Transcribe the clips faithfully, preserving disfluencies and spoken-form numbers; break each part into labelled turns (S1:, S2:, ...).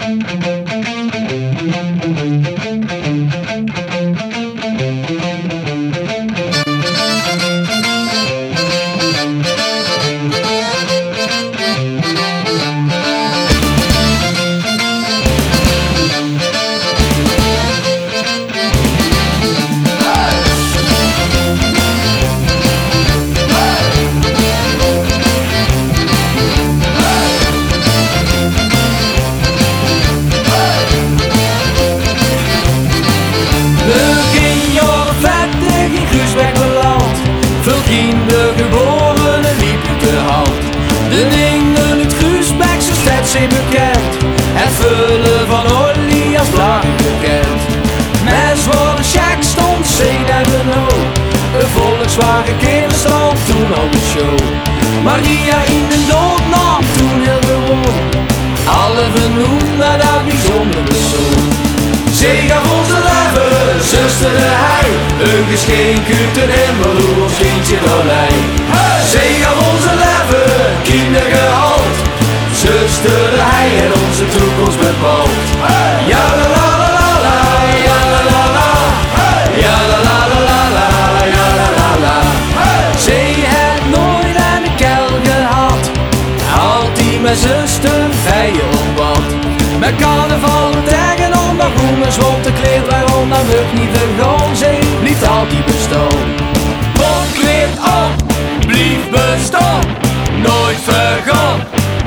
S1: Vrienden geboren en liepen te hand. De dingen uit Guusbek zijn steeds zeer bekend. Het vullen van olie als blaren gekend. Mes worden check stond zeen en Renault. Een Volkswagen kinderstand toen al de show. Maria in de dood nam toen heel gewoon. Alle vernoemd naar dat bijzondere persoon. Zij gaf onze leven, zuster de hei. Een geschenk uit de hemel, ons kindje doorlei. Zij gaf onze leven, kindergehaald. Zuster de hei en onze toekomst bepaald. Ja la la la la la, ja la la la. Ja la la la la la, ja la la la. Zij heeft nooit aan de kel gehad. Altijd met zuster vijen op bad. Met carnaval tegen onder groene zwarte kleed waarom dat lucht niet vergaan. Zij blijft altijd bestaan. Bond kleed op, blijf bestaan, nooit vergaan.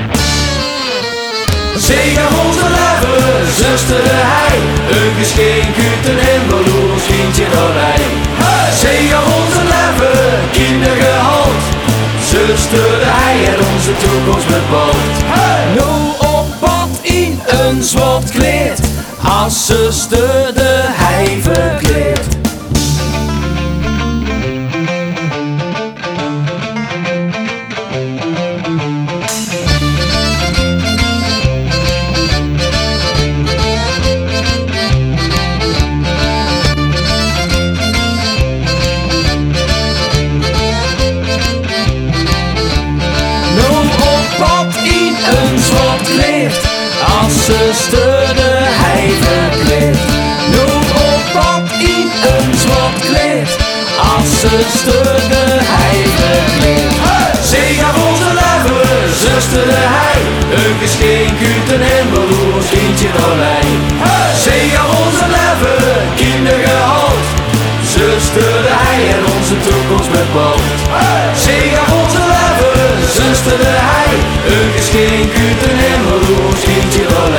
S1: Zij gaf onze leven, zuster de hei. Een geschenk uit de hemel, ons kindje doorlei. Zij gaf onze leven, kindergehaald. Zuster de hei en onze toekomst bepaald. Nou op pad in een zwart kleed, als zuster de hei verkleed. Zuster de hei verkleed. Nu op pad in een zwart kleed. Als zuster de hei verkleed. Zij gaf onze leven, zuster de hei. Een geschenk uit de hemel, ons kindje doorlei. Zij gaf onze leven, kindergehaald. Zuster de hei en onze toekomst bepaald. Zij gaf onze leven, zuster de hei. Een geschenk uit de hemel, ons kindje doorlei.